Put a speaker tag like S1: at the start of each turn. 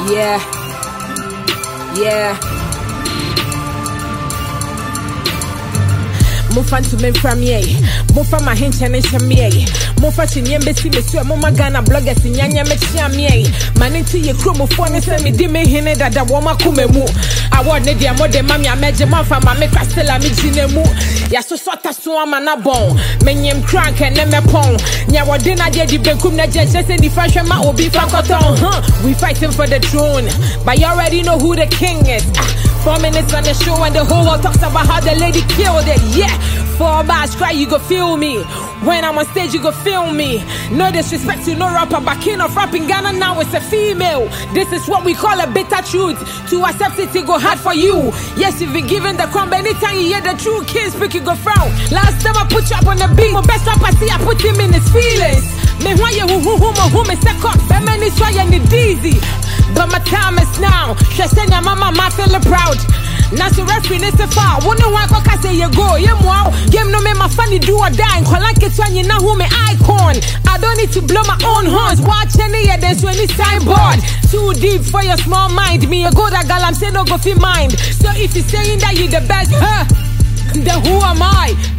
S1: Yeah. Mufan to me from ye, Mufa my hinch and shamie, Mufa chinyem besi besu, Mama Gana bloggers in Yanya Mechamie, Maninti ye crew of one send me dime hine that the woman kumemu. I want Nadia more than Mammy, I made your mom from my make Castella Mijinemu. Yaso Sota Swama na bon, Menyem crank and Neme Pong. Nyawa dinner did the Bekum Najas and the fashion ma will be Fakoton. We fighting for the throne, but you already know who the king is. 4 minutes on the show and the whole world talks about how the lady killed it. Yeah, 4 bars cry, you go feel me. When I'm on stage, you go feel me. No disrespect to no rapper, but king of rap in Ghana now it's a female. This is what we call a bitter truth. To accept it go hard for you. Yes, you've been given the crumb. Anytime you hear the true king speak, you go frown. Last time I put you up on the beat, my best rapper see I put him in his feelings. Me why you who me set up, that man is trying it easy. But my time is now. She said your mama might feel proud. Now so referee is a foul. Wonder why I say you go. You wow. Game no me my funny do or die. Like it when you know who me icon. I don't need to blow my own horns. Watch any of this when it's signboard. Too deep for your small mind. Me a good girl, I'm saying no go fi mind. So if you're saying that you the best, then who am I?